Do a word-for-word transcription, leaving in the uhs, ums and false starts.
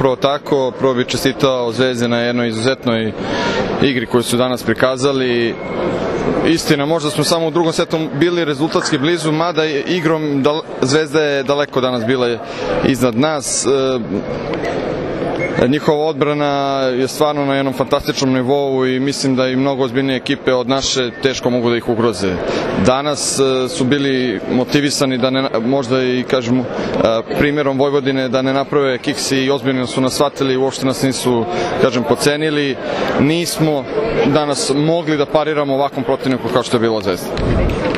upravo tako. Prvo bih čestitao Zvezdi na jednoj izuzetnoj igri koju su danas prikazali. Istina, možda smo samo u drugom setu bili rezultatski blizu, mada igrom Zvezda je daleko danas bila iznad nas. Njihova odbrana je stvarno na jednom fantastičnom nivou i mislim da i mnogo ozbiljnije ekipe od naše teško mogu da ih ugroze. Danas su bili motivisani da ne, možda i kažemo primjerom Vojvodine, da ne naprave kiks i ozbiljno su nas shvatili, uopšte nas nisu, kažem, pocenili. Nismo danas mogli da pariramo ovakvom protivniku kao što je bila Zvezda.